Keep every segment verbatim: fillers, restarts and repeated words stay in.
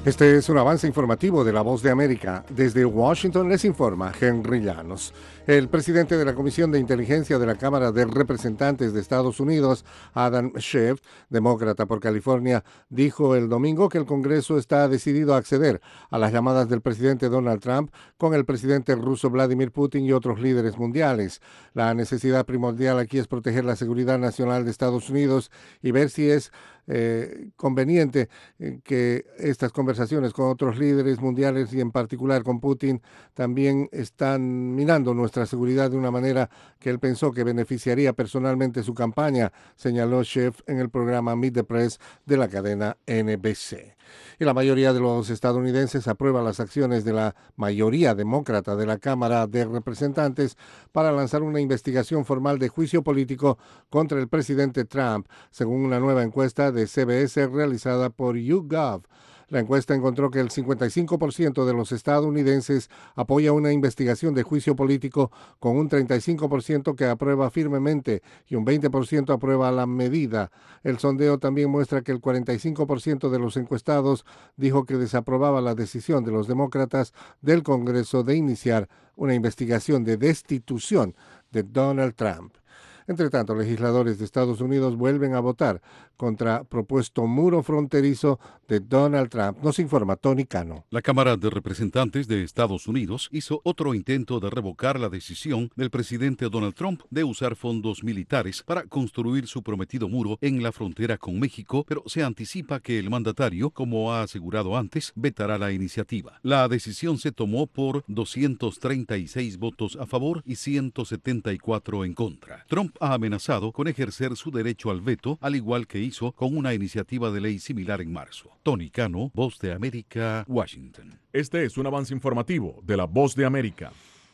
Este es un avance informativo de La Voz de América. Desde Washington les informa Henry Llanos. El presidente de la Comisión de Inteligencia de la Cámara de Representantes de Estados Unidos, Adam Schiff, demócrata por California, dijo el domingo que el Congreso está decidido a acceder a las llamadas del presidente Donald Trump con el presidente ruso Vladimir Putin y otros líderes mundiales. La necesidad primordial aquí es proteger la seguridad nacional de Estados Unidos y ver si es eh, conveniente eh, que estas conversaciones con otros líderes mundiales y en particular con Putin también están minando nuestra seguridad de una manera que él pensó que beneficiaría personalmente su campaña, señaló Schiff en el programa Meet the Press de la cadena N B C. Y la mayoría de los estadounidenses aprueba las acciones de la mayoría demócrata de la Cámara de Representantes para lanzar una investigación formal de juicio político contra el presidente Trump, según una nueva encuesta de C B S realizada por YouGov. La encuesta encontró que el cincuenta y cinco por ciento de los estadounidenses apoya una investigación de juicio político, con un treinta y cinco por ciento que aprueba firmemente y un veinte por ciento aprueba la medida. El sondeo también muestra que el cuarenta y cinco por ciento de los encuestados dijo que desaprobaba la decisión de los demócratas del Congreso de iniciar una investigación de destitución de Donald Trump. Entre tanto, legisladores de Estados Unidos vuelven a votar contra propuesto muro fronterizo de Donald Trump. Nos informa Tony Cano. La Cámara de Representantes de Estados Unidos hizo otro intento de revocar la decisión del presidente Donald Trump de usar fondos militares para construir su prometido muro en la frontera con México, pero se anticipa que el mandatario, como ha asegurado antes, vetará la iniciativa. La decisión se tomó por doscientos treinta y seis votos a favor y ciento setenta y cuatro en contra. Trump ha amenazado con ejercer su derecho al veto, al igual que hizo con una iniciativa de ley similar en marzo. Tony Cano, Voz de América, Washington. Este es un avance informativo de La Voz de América.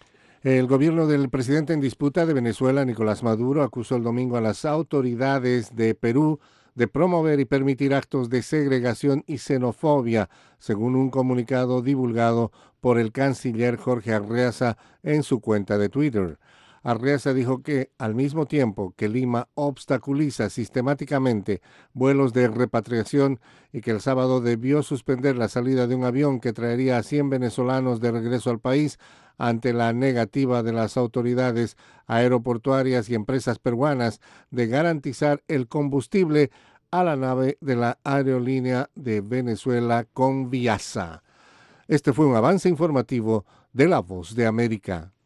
El gobierno del presidente en disputa de Venezuela, Nicolás Maduro, acusó el domingo a las autoridades de Perú de promover y permitir actos de segregación y xenofobia, según un comunicado divulgado por el canciller Jorge Arreaza en su cuenta de Twitter. Arreaza dijo que, al mismo tiempo que Lima obstaculiza sistemáticamente vuelos de repatriación y que el sábado debió suspender la salida de un avión que traería a cien venezolanos de regreso al país ante la negativa de las autoridades aeroportuarias y empresas peruanas de garantizar el combustible a la nave de la aerolínea de Venezuela Conviasa. Este fue un avance informativo de La Voz de América.